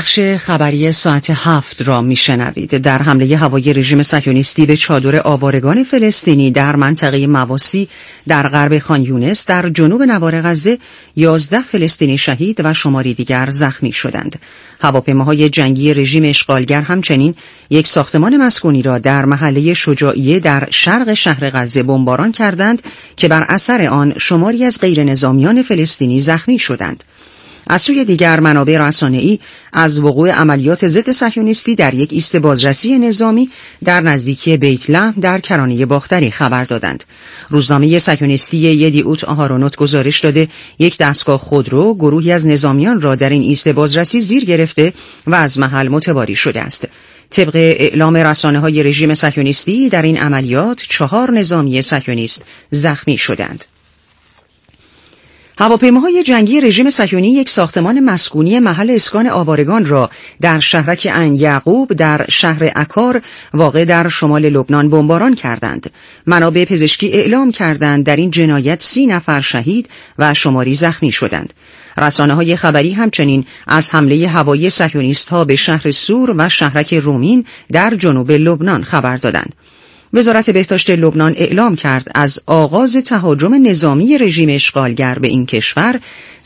بخش خبری ساعت 7 را میشنوید. در حمله هوایی رژیم صهیونیستی به چادر آوارگان فلسطینی در منطقه مواسی در غرب خان یونس در جنوب نوار غزه 11 فلسطینی شهید و شماری دیگر زخمی شدند. هواپیماهای جنگی رژیم اشغالگر همچنین یک ساختمان مسکونی را در محله شجاعیه در شرق شهر غزه بمباران کردند که بر اثر آن شماری از غیر نظامیان فلسطینی زخمی شدند. از سوی دیگر منابع رسانه‌ای از وقوع عملیات ضد صهیونیستی در یک ایست بازرسی نظامی در نزدیکی بیت لحم در کرانه باختری خبر دادند. روزنامه صهیونیستی یدیعوت آهارونوت گزارش داده یک دستگاه خودرو گروهی از نظامیان را در این ایست بازرسی زیر گرفته و از محل متواری شده است. طبق اعلام رسانه‌های رژیم صهیونیستی در این عملیات 4 نظامی صهیونیست زخمی شدند. هواپیماهای جنگی رژیم صهیونی یک ساختمان مسکونی محل اسکان آوارگان را در شهرک عین یعقوب در شهر عکار واقع در شمال لبنان بمباران کردند. منابع پزشکی اعلام کردند در این جنایت 30 نفر شهید و شماری زخمی شدند. رسانه‌های خبری همچنین از حمله هوایی صهیونیست‌ها به شهر سور و شهرک رومین در جنوب لبنان خبر دادند. وزارت بهداشت لبنان اعلام کرد از آغاز تهاجم نظامی رژیم اشغالگر به این کشور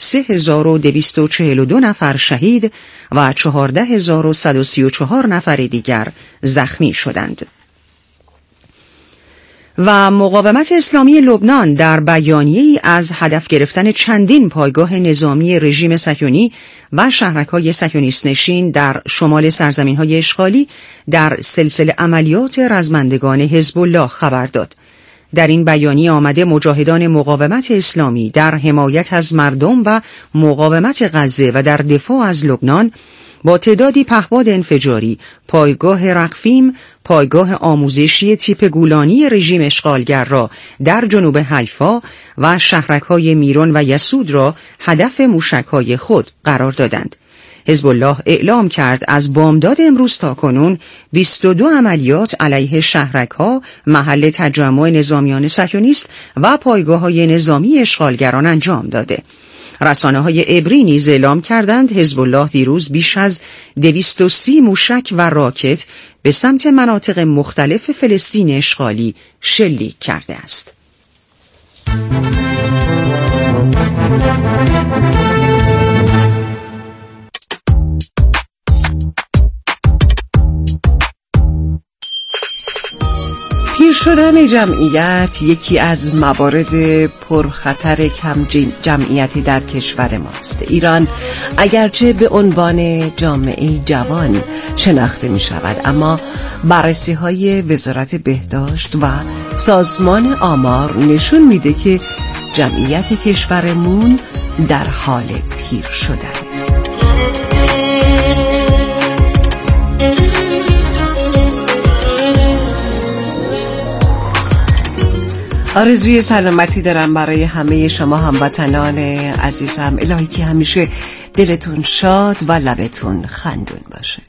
3242 نفر شهید و 14134 نفر دیگر زخمی شدند. و مقاومت اسلامی لبنان در بیانیه‌ای از هدف گرفتن چندین پایگاه نظامی رژیم صهیونی و شهرک‌های صهیونیست نشین در شمال سرزمین‌های اشغالی در سلسله عملیات رزمندگان حزب الله خبر داد. در این بیانیه آمده مجاهدان مقاومت اسلامی در حمایت از مردم و مقاومت غزه و در دفاع از لبنان با تعدادی پهپاد انفجاری، پایگاه رقفیم، پایگاه آموزشی تیپ گولانی رژیم اشغالگر را در جنوب حیفا و شهرک‌های میرون و یسود را هدف موشک‌های خود قرار دادند. حزب الله اعلام کرد از بامداد امروز تا کنون 22 عملیات علیه شهرک‌ها، محل تجمع نظامیان صهیونیست و پایگاه‌های نظامی اشغالگران انجام داده. رسانه‌های عبری نیز اعلام کردند حزب الله دیروز بیش از 230 موشک و راکت به سمت مناطق مختلف فلسطین اشغالی شلیک کرده است. پیر شدن جمعیت یکی از موارد پرخطر کم جمعیتی در کشور ماست. ایران اگرچه به عنوان جامعه جوان شناخته می شود، اما بررسی های وزارت بهداشت و سازمان آمار نشون میده که جمعیت کشورمون در حال پیر شدن. آرزوی سلامتی دارم برای همه شما هموطنان عزیزم. الهی که همیشه دلتون شاد و لبتون خندون باشه.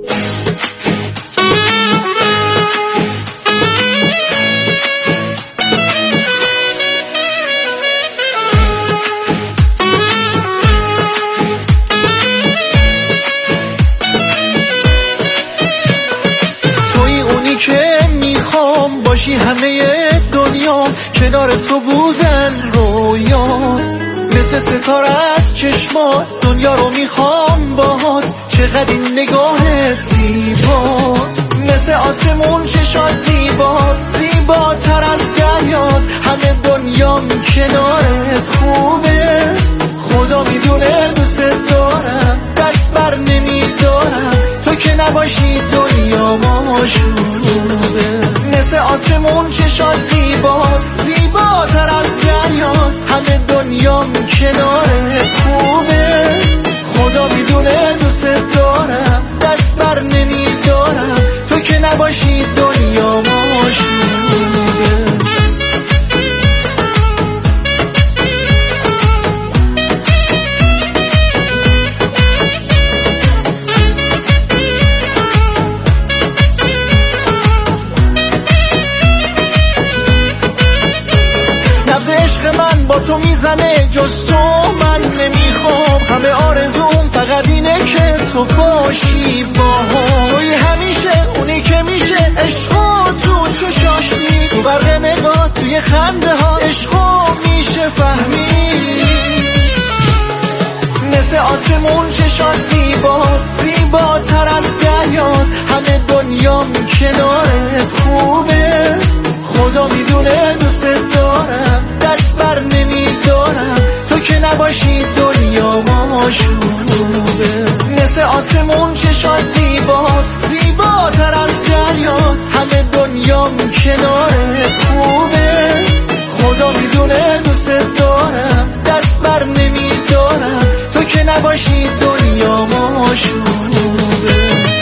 توی اونی که میخوام باشی، همه دنیا کنار تو بودن رویاست. مثل ستاره از چشمات دنیا رو میخوام باهات، چقدر این نگاهت زیباست. مثل آسمون چشات زیباست، زیباتر از دریاست. همه دنیام کنارت خوبه، خدا میدونه دوست دارم، دست بر نمیدارم. تو که نباشی دنیا ماشوبه. مثل آسمون چشات زیباست، زیباتر از دریاست. همه دنیام کنارت خوبه، خدا میدونه دوست دارم، دست بر نمیدارم. تو که نباشی دنیا ماشوبه. با تو میزنه جز تو من نمیخوام. همه آرزوم فقط اینه که تو باشی باهاش. توی همیشه اونی که میشه عشقا تو چشاشی، تو برق نگاه توی خنده ها عشقا میشه فهمید. مثل آسمون چشات زیباست، زیباتر از دریاست، همه دنیام کنارت خوبه. خدا میدونه دوست دارم، دست بر نمیدارم، تو که نباشی دنیا ماشوبه. مثل آسمون چشات زیباست، زیباتر از دریاست، همه دنیام کنارت خوبه. خدا میدونه دوست دارم، دست بر نمیدارم، تو که نباشی دنیا ماشوبه.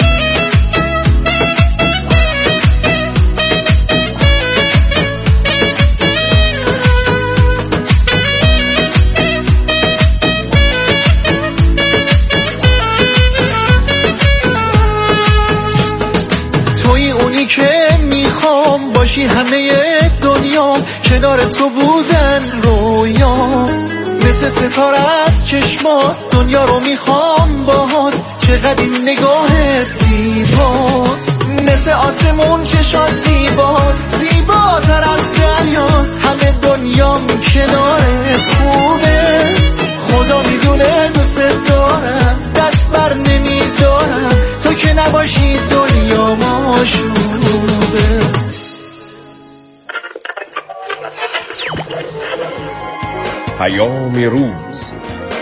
توی اونی که میخوام باشی، همه دنیا کنار تو بودن رویاست. مثل ستاره از چشمات دنیا رو میخوام باهات، چقدر این نگاهت زیباست. مثل آسمون چشات زیباست، زیباتر از دریاست، همه دنیام کنارت خوبه. خدا میدونه دوست دارم، دست بر نمیدارم، تو که نباشی دنیا ماشوبه. پیام روز.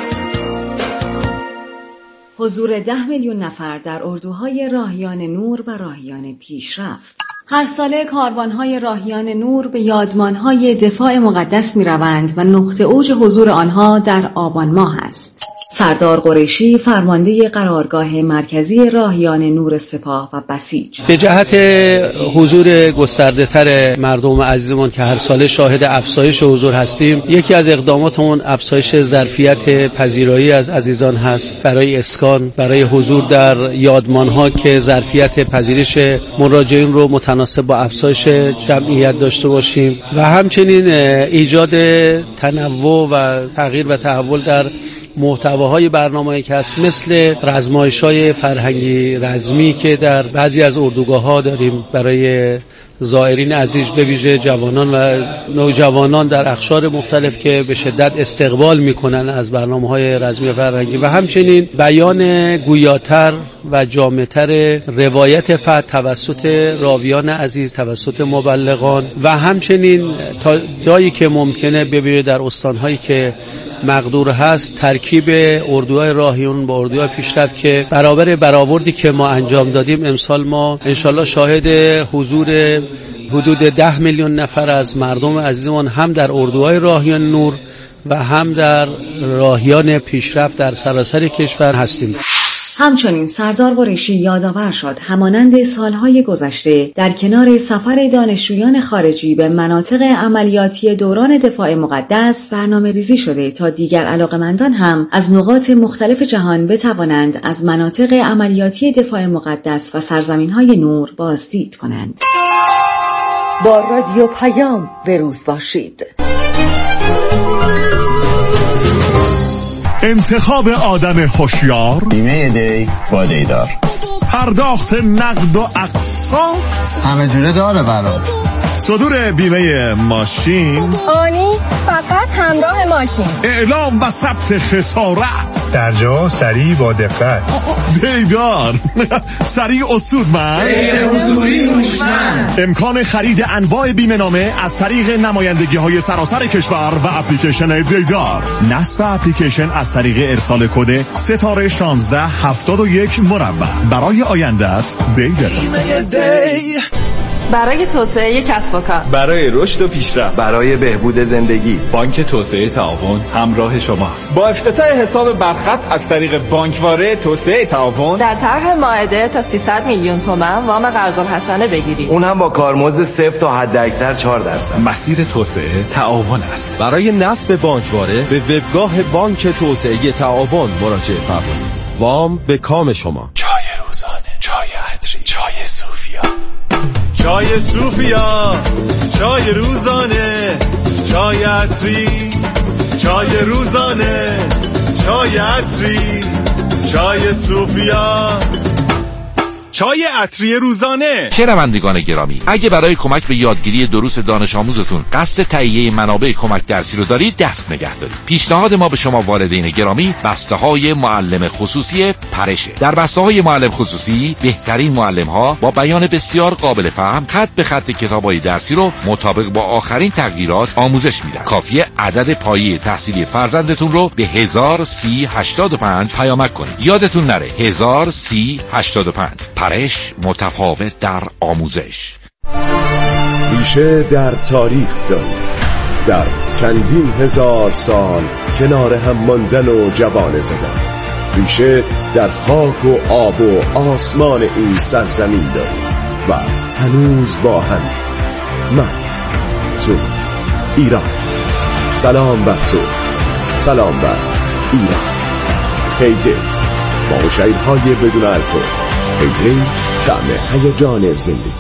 حضور 10 میلیون نفر در اردوهای راهیان نور و راهیان پیشرفت. هر ساله کاروانهای راهیان نور به یادمانهای دفاع مقدس می روند و نقطه اوج حضور آنها در آبان ماه است. سردار قریشی فرمانده قرارگاه مرکزی راهیان نور سپاه و بسیج به جهت حضور گسترده‌تر مردم عزیزمون که هر ساله شاهد افزایش حضور هستیم، یکی از اقداماتمون افزایش ظرفیت پذیرایی از عزیزان هست برای اسکان، برای حضور در یادمان‌ها که ظرفیت پذیرش مراجعین رو متناسب با افزایش جمعیت داشته باشیم و همچنین ایجاد تنوع و تغییر و تحول در محتواهای برنامه‌ای که هست، مثل رزمایش‌های فرهنگی رزمی که در بعضی از اردوگاه‌ها داریم برای زائرین عزیز، به ویژه جوانان و نوجوانان در اقشار مختلف که به شدت استقبال می‌کنن از برنامه‌های رزمی فرهنگی، و همچنین بیان گویاتر و جامع‌تر روایت فتح توسط راویان عزیز، توسط مبلغان، و همچنین تا جایی که ممکنه ببینید در استان‌هایی که مقدور هست ترکیب اردوهای راهیون با اردوهای پیشرفت که برآوردی که ما انجام دادیم، امسال ما انشالله شاهد حضور حدود 10 میلیون نفر از مردم عزیزمان هم در اردوهای راهیان نور و هم در راهیان پیشرفت در سراسر کشور هستیم. همچنین سردار قریشی یادآور شد همانند سالهای گذشته در کنار سفر دانشجویان خارجی به مناطق عملیاتی دوران دفاع مقدس برنامه ریزی شده تا دیگر علاقمندان هم از نقاط مختلف جهان بتوانند از مناطق عملیاتی دفاع مقدس و سرزمین‌های نور بازدید کنند. با رادیو پیام بروز باشید. انتخاب آدم هوشیار، بیمه دی با دیدار، پرداخت نقد و اقساط، همه جوره داره برات، صدور بیمه ماشین، آنی فقط همراه ماشین، اعلام و ثبت خسارت، در جا سریع با دقت، دیدار سریع اصودمند، غیر حضوری هوشمند، امکان خرید انواع بیمه نامه از طریق نمایندگی های سراسر کشور و اپلیکیشن دیدار. نصب اپلیکیشن از طریق ارسال کد ستاره 1671 مربع. برای آیندت دیدار. برای توسعه کسب و کار، برای رشد و پیشرفت، برای بهبود زندگی، بانک توسعه تعاون همراه شماست. با افتتاح حساب برخط از طریق بانکواره توسعه تعاون در طرح مائده تا 300 میلیون تومان وام قرض الحسنه بگیرید، اون هم با کارمزد 0 تا حداکثر 4%. مسیر توسعه تعاون است. برای نصب بانکواره به وبگاه بانک توسعه تعاون مراجعه فرمایید. وام به کام شما. چای روزانه، چای عطری، چای صوفیا، چای صوفیا، چای روزانه، چای عطری، چای روزانه، چای عطری، چای صوفیا، چای عطری روزانه. شنوندگان گرامی، اگه برای کمک به یادگیری دروس دانش آموزتون قصد تهیه منابع کمک درسی رو دارید، دست نگه دارید. پیشنهاد ما به شما والدین گرامی بسته‌های معلم خصوصی پرشه. در بسته‌های معلم خصوصی بهترین معلم‌ها با بیان بسیار قابل فهم خط به خط کتاب‌های درسی رو مطابق با آخرین تغییرات آموزش میدن. کافیه عدد پایه تحصیلی فرزندتون رو به 103085 پیامک کنید. یادتون نره 103085. پرش متفاوت در آموزش. ریشه در تاریخ داریم، در چندین هزار سال کنار هم ماندن و جوانه زدن. ریشه در خاک و آب و آسمان این سرزمین داریم و هنوز با هم. من، تو، ایران. سلام بر تو، سلام بر ایران. هیده با شعرهای بدون الکل. هیده طعم هیجان زندگی.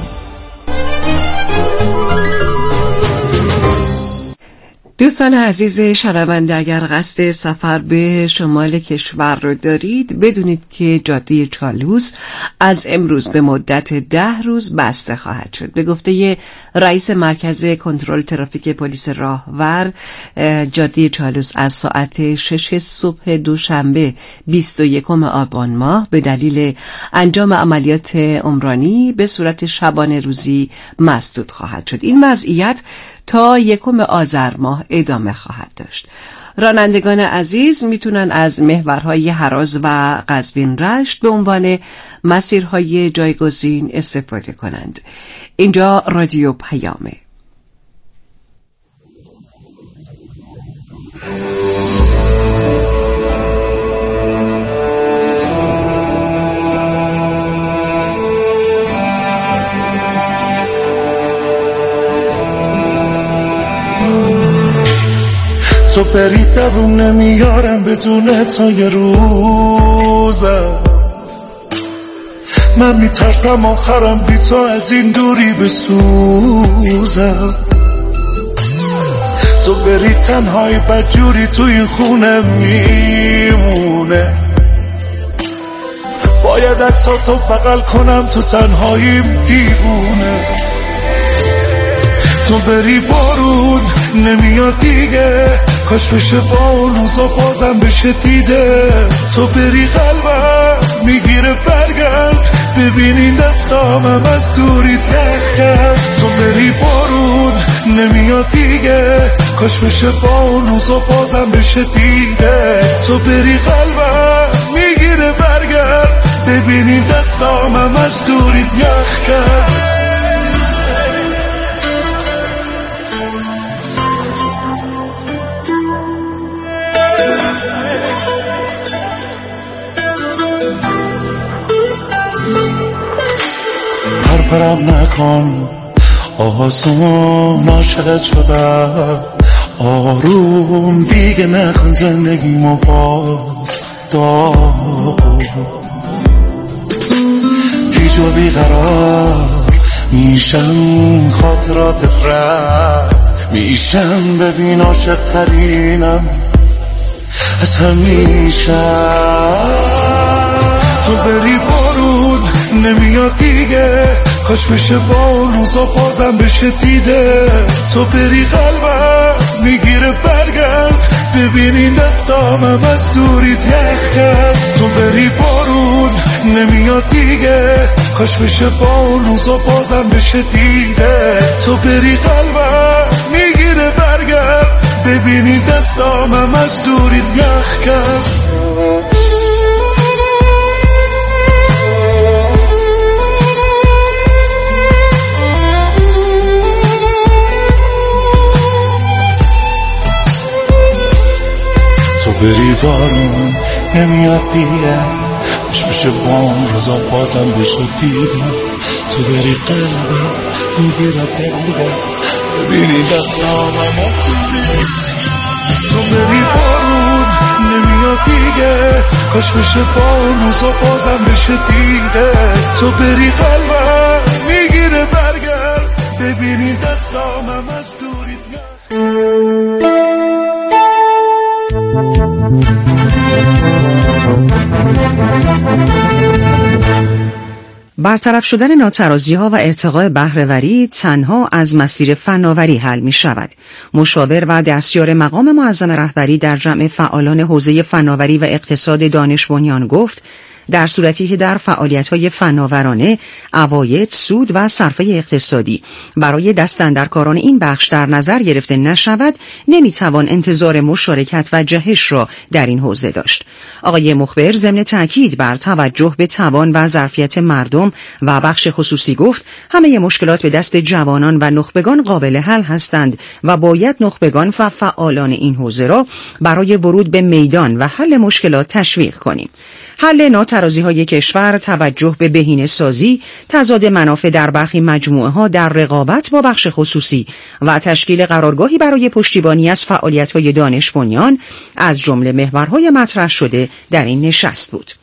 دوستان عزیز شنونده، اگر قصد سفر به شمال کشور رو دارید، بدونید که جاده چالوس از امروز به مدت 10 روز بسته خواهد شد. به گفته رئیس مرکز کنترل ترافیک پلیس راهور، جاده چالوس از ساعت 6 صبح دوشنبه 21 آبان ماه به دلیل انجام عملیات عمرانی به صورت شبانه روزی مسدود خواهد شد. این وضعیت تا 1 آذر ماه ادامه خواهد داشت. رانندگان عزیز میتونن از محورهای هراز و قزوین رشت به عنوان مسیرهای جایگزین استفاده کنند. اینجا رادیو پیامه. تو بری دووم نمیارم بدون تا یه روزم. من میترسم آخرم بی تو از این دوری بسوزم. تو بری تنهایی بدجوری تو این خونه میمونه. باید عکساتو بغل کنم تو تنهاییم دیوونه. تو بری بارون نمیاد دیگه، کاش بشه با اون روزا بازم بشه دیده. تو بری قلبم میگیره برگرد، ببینین دستامم از دوریت یخ کرد. تو بری بارون نمیاد دیگه، کاش بشه با اون روزا بازم بشه دیده. تو بری قلبم میگیره برگرد، ببینین دستامم از دوریت یخ کرد. پرم نکن آسان، عاشقت شدم آروم دیگه نکن زندگیمو باز دار. گیج و بیقرار میشم، خاطراتت رد میشم، ببین عاشق ترینم از همیشه. تو بری بارون نمیاد دیگه، کاش بشه با اون روزا بازم بشه دیده. تو بری قلبم میگیره برگرد، ببینین دستامم از دوریت یخ کرد. تو بری بارون نمیاد دیگه، کاش بشه با اون روزا بازم بشه دیده. تو بری قلبم میگیره برگرد، ببینین دستامم از دوریت یخ کرد. بری بارون نمیاد دیگه، کاش بشه با اون روزا بازم بشه دیده. تو بری قلبم میگیره برگرد، ببینی دستامم از دوریت. تو بری بارون نمیاد دیگه، کاش بشه با اون روزا بازم بشه دیده. تو بری قلبم میگیره برگرد، ببینی دستامم از دوریت. برطرف شدن ناترازی‌ها و ارتقاء بهره‌وری تنها از مسیر فناوری حل می‌شود. مشاور و دستیار مقام معظم رهبری در جمع فعالان حوزه فناوری و اقتصاد دانش بنیان گفت در صورتی که در فعالیت‌های فناورانه عواید، سود و صرفه اقتصادی برای دستاندرکاران این بخش در نظر گرفته نشود، نمی‌توان انتظار مشارکت و جهش را در این حوزه داشت. آقای مخبر ضمن تاکید بر توجه به توان و ظرفیت مردم و بخش خصوصی گفت همه مشکلات به دست جوانان و نخبگان قابل حل هستند و باید نخبگان و فعالان این حوزه را برای ورود به میدان و حل مشکلات تشویق کنیم. حل ناترازی‌های کشور، توجه به بهینه‌سازی، تضاد منافع در برخی مجموعه‌ها در رقابت با بخش خصوصی و تشکیل قرارگاهی برای پشتیبانی از فعالیت‌های دانش بنیان از جمله محورهای مطرح شده در این نشست بود.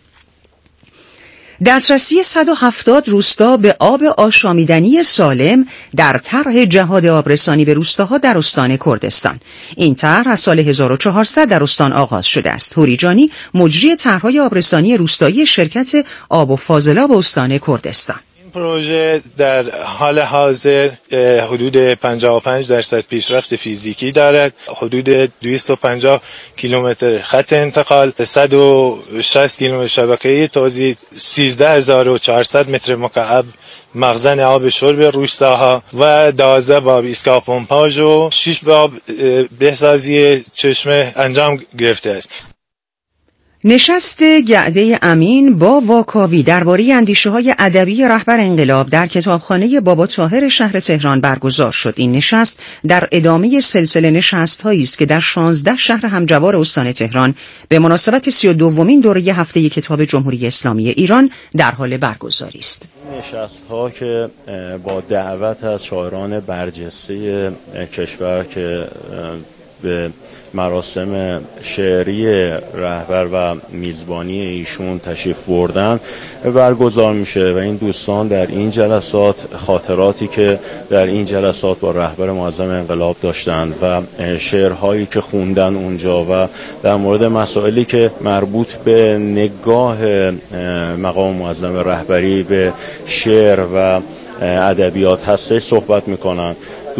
دسترسی 170 روستا به آب آشامیدنی سالم در طرح جهاد آبرسانی به روستاها در استان کردستان. این طرح از سال 1400 در استان آغاز شده است. هوری جانی مجری طرح‌های آبرسانی روستایی شرکت آب و فاضلاب استان کردستان. پروژه در حال حاضر حدود 55% پیشرفت فیزیکی دارد، حدود 250 کیلومتر خط انتقال، 160 کیلومتر شبکه توزیع، 13400 متر مکعب مخزن آب شرب روستاها و 12 باب ایستگاه پمپاژ و 6 باب بهسازی چشمه انجام گرفته است. نشست گعده امین با واکاوی درباره اندیشه‌های ادبی رهبر انقلاب در کتابخانه بابا طاهر شهر تهران برگزار شد. این نشست در ادامه سلسله نشست‌هایی است که در 16 شهر همجوار استان تهران به مناسبت 32مین دوره هفته کتاب جمهوری اسلامی ایران در حال برگزاری است. نشست‌ها که با دعوت از شاعران برجسته کشور که به مراسم شعری رهبر و میزبانی ایشون تشریف بردن برگزار میشه و این دوستان در این جلسات خاطراتی که در این جلسات با رهبر معظم انقلاب داشتند و شعرهایی که خوندن اونجا و در مورد مسائلی که مربوط به نگاه مقام معظم رهبری به شعر و ادبیات هسته صحبت میکنن.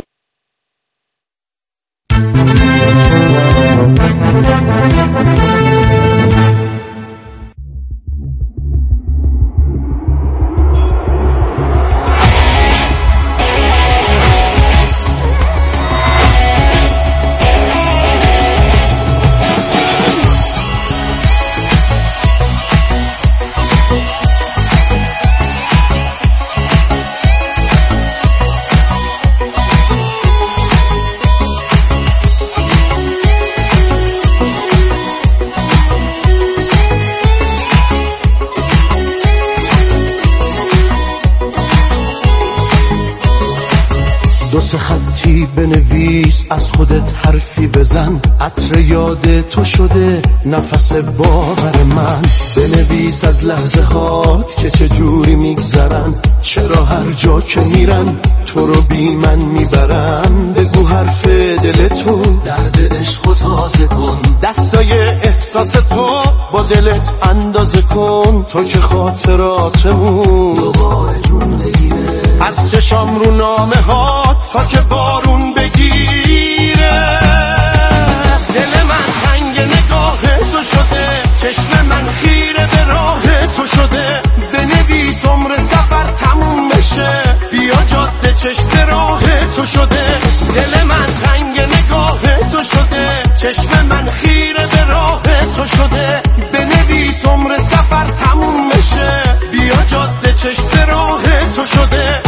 دو سه خطی بنویس، از خودت حرفی بزن، عطر یاد تو شده نفس باور من. بنویس از لحظه هات که چجوری میگذرن، چرا هر جا که میرن تو رو بی من میبرن. بگو حرف دل تو، درد عشق و تازه کن، دستای احساس تو با دلت اندازه کن. تو که خاطراتمون دوباره جون بگیره، از چشام رو نامه هات تا که بارون بگیره. دل من تنگ نگاه تو شده، چشم من خیره به راه تو شده. بنویس عمر سفر تموم بشه، بیا جاده چشم راه تو شده. دل من تنگ نگاه تو شده، چشم من خیره به راه تو شده. بنویس عمر سفر تموم بشه، بیا جاده چشم راه تو شده.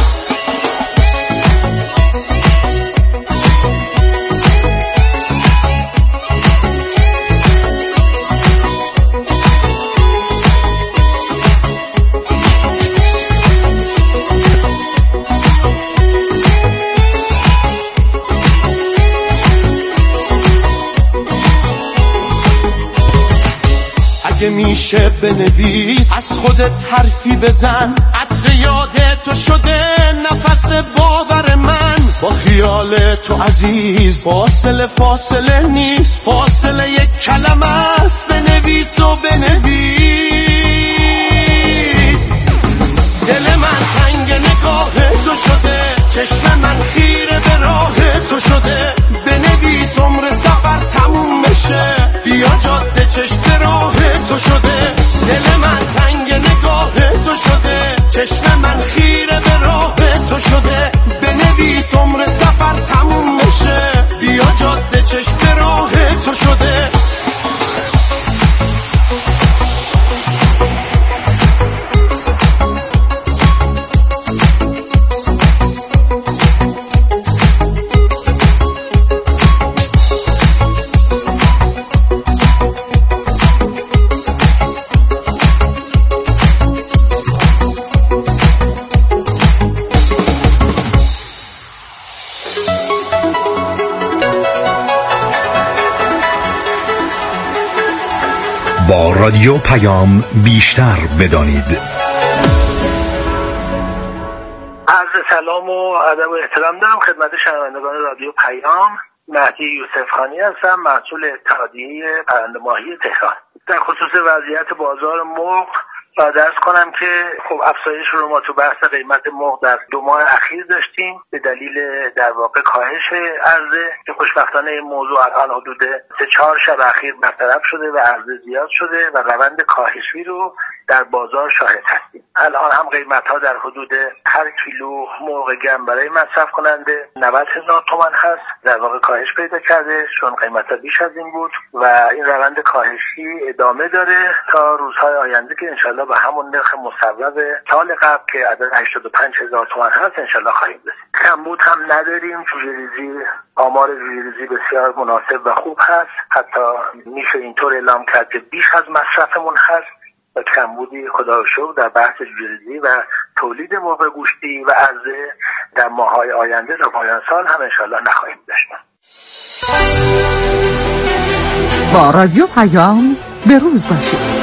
اگه میشه بنویس، از خودت حرفی بزن، عطر یاد تو شده نفس باور من. با خیال تو عزیز فاصله نیست، فاصله یک کلمه است. بنویس و بنویس، رادیو پیام بیشتر بدانید. عرض سلام و ادب و احترام دارم خدمت شنوندگان رادیو پیام. مهدی یوسف خانی هستم، مسئول اتحادیه پرنده ماهی تهران. در خصوص وضعیت بازار مرغ درس کنم که خب افزایش رو ما تو بحث قیمت مرغ در 2 ماه اخیر داشتیم به دلیل در واقع کاهش عرضه که خوشبختانه این موضوع الان حدود 3-4 شب اخیر برطرف شده و عرضه زیاد شده و روند کاهشی رو در بازار شاهد هستیم. الان هم قیمت ها در حدود هر کیلو مرغ گرم برای مصرف کننده 90,000 تومان هست، در واقع کاهش پیدا کرده چون قیمت ها بیش از این بود و این روند کاهشی ادامه داره تا روزهای آینده که انشالله به همون نرخ مصوب سال قبل که عدد 85,000 تومان هست انشالله خواهیم رسید. کمبود هم نداریم، جوجه‌ریزی آمار جوجه‌ریزی بسیار مناسب و خوب هست، حتی میشه اینطور اعلام کرد که بیش از مصرفمون هست و کمبودی خدا رو شکر در بحث جوجه‌ریزی و تولید مرغ گوشتی و عرضه در ماه‌های آینده تا پایان سال هم انشالله نخواهیم داشت. با رادیو پیام به روز باشید.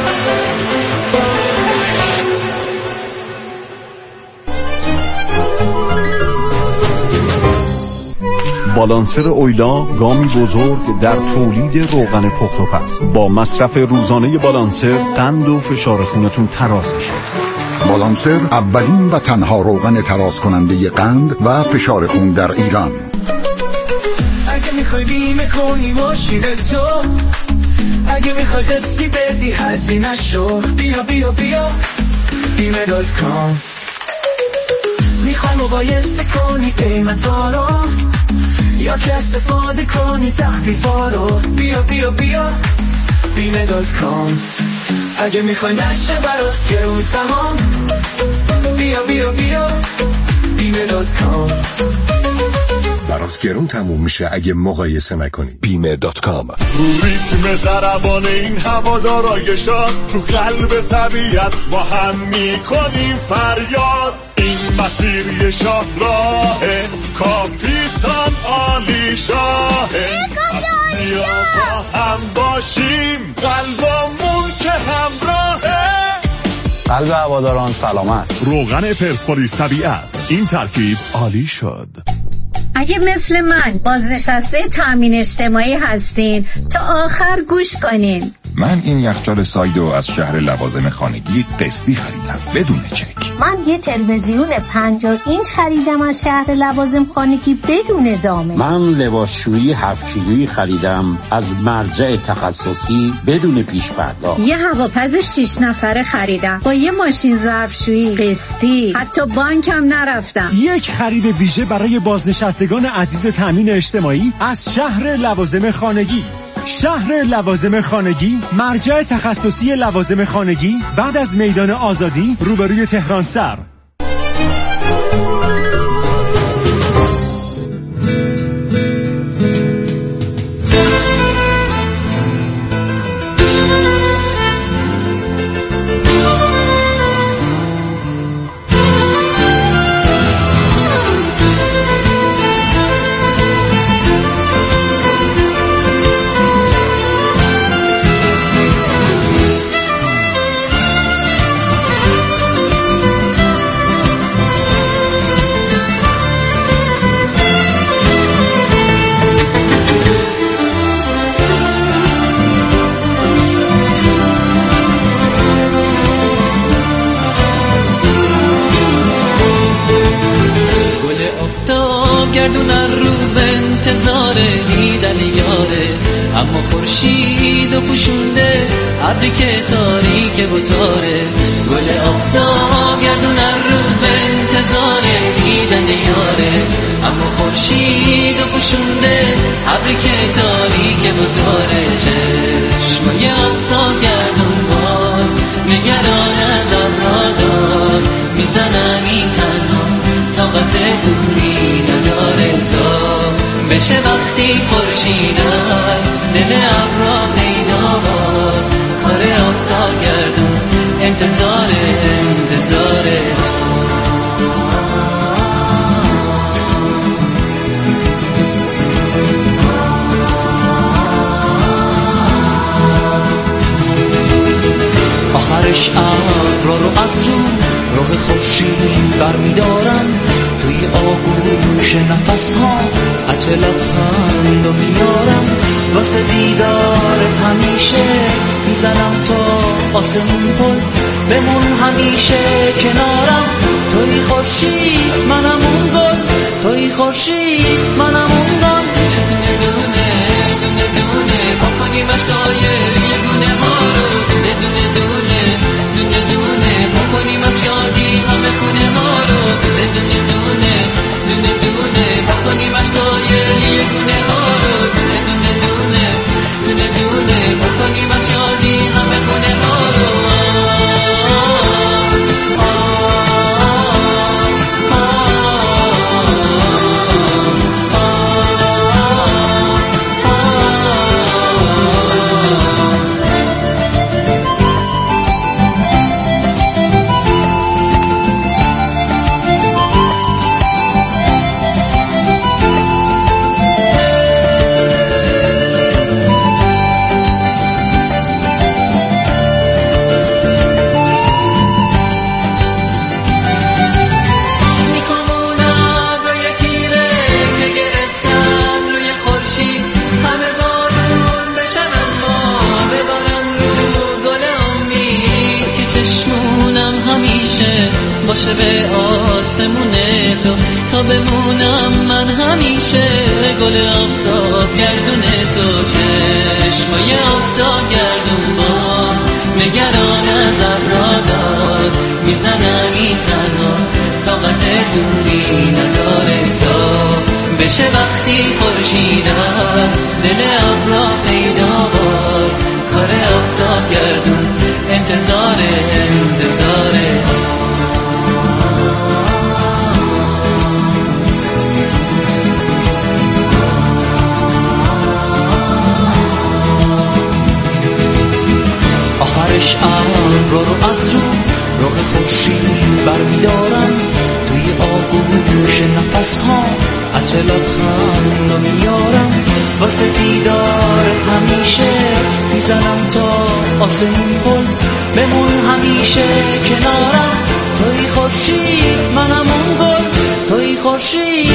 بالانسر اویلا گامی بزرگ در تولید روغن پخت و پز. با مصرف روزانه بالانسر قند و فشار خونتون تراز میشه. بالانسر اولین و تنها روغن تراز کننده قند و فشار خون در ایران. اگه میخوای بیمه کنی ماشین تو، اگه میخوای قسطی بدی هزینه شو، بیا بیا بیا بیمه.com. میخوای مقایسه کنی قیمتا رو یا که استفاده کنی تخفیفا رو، بیا بیا بیا بیمه.com. اگه میخوای نشه برات گرون تمام، بیا بیا بیا بیمه.com. برات گرون تموم میشه اگه مقایسه نکنی. بیمه.com. رو ریتم ضربان این هوادارای شاد تو قلب طبیعت با هم میکنیم فریاد. این مسیر یه شاهراه کاپیتان عالی شاهه، پس بیا با هم باشیم قلبمون که همراهه. قلب هواداران سلامت. روغن پرسپولیس طبیعت، این ترکیب عالی شد. اگه مثل من بازنشسته تامین اجتماعی هستین تا آخر گوش کنین. من این یخچال سایدو از شهر لوازم خانگی قسطی خریدم بدون چک. من یه تلویزیون 50 اینچ خریدم از شهر لوازم خانگی بدون ضامن. من لباسشویی 7 کیلویی خریدم از مرجع تخصصی بدون پیش پرداخت. یه هواپز 6 نفره خریدم با یه ماشین ظرفشویی قسطی، حتی بانکم نرفتم. یک خرید ویژه برای بازنشستگان عزیز تامین اجتماعی از شهر لوازم خانگی. شهر لوازم خانگی، مرجع تخصصی لوازم خانگی بعد از میدان آزادی روبروی تهران سر. گردون هر روز به انتظار دیدن یاره، اما خورشید و پوشونده ابری که تاریک و تاره. گل آفتاب گردون هر روز به انتظار دیدن یاره، اما خورشید و پوشونده ابری که تاریک و تاره. چشمای آفتاب گردون باز نگران از ابرادار، میزنن این تنها طاقت دوری نداره تا بشه وقتی خورشید از دل ابرا پیدا باز. کار آفتاب گردون انتظاره. بیدارم، توی آغوش نفس ها عطر لبخندو میارم، واسه دیدارت همیشه میزنم تا آسمون پل، بمون همیشه کنارم، توی خورشید منم اون گل، توی خورشید منم اون گل. دونه دونه دونه با کنی مشتای ریگونه ها رو، دونه دونه دونه دونه دونه با کنی مشیادی همه خونه ها رو، دونه دونه دونه دونه دونه با کنی مشتای ریگونه ها رو، دونه دونه دونه دونه دونه با کنی مشیادی همه خونه ها رو. باشه به آسمون تو تا بمونم من همیشه، گل آفتاب گردون تو، چشمای آفتاب گردون باز نگران از ابراداد، میزنم این تنها طاقت دوری نداره تا بشه وقتی خورشید از دل ابرا پیدا باز، کار آفتاب گردون انتظاره. آخرش ابرا رو از رخ خورشید برمیدارم، توی آغوش نفس ها عطر لبخندو میارم، واسه دیدارت همیشه میزنم تا آسمون پل، بمون همیشه کنارم، توی خورشید منم اون گل، توی خورشید